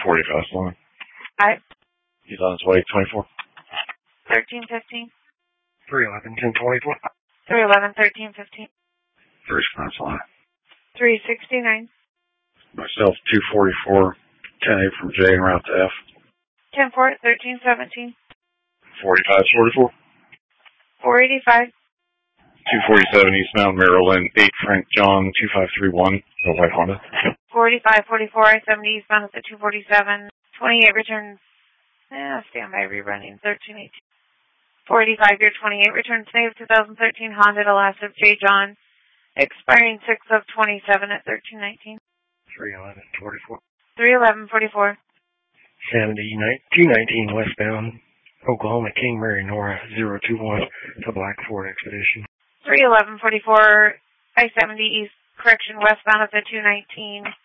45 line. Hi. He's on his way, 24. 1315. 311, 1024. 311, 1315. 3 response line. 369. Myself, 244, 10-8 from J and route to F. 10-4, 1317. 45, 44. 485. 247 East Mountain, Maryland, 8 Frank John, 2531, the white Honda. 45, 44, I-70 eastbound at the 247. 28 returns, standby rerunning, 1318. 485, year 28, returns May of 2013 Honda to last of J. John, expiring 6 of 27 at 1319. 311, 44. 311, 44. 219 westbound, Oklahoma, King Mary, Nora, 021, to Black Ford Expedition. 311, 44, I-70 east, correction, westbound of the 219.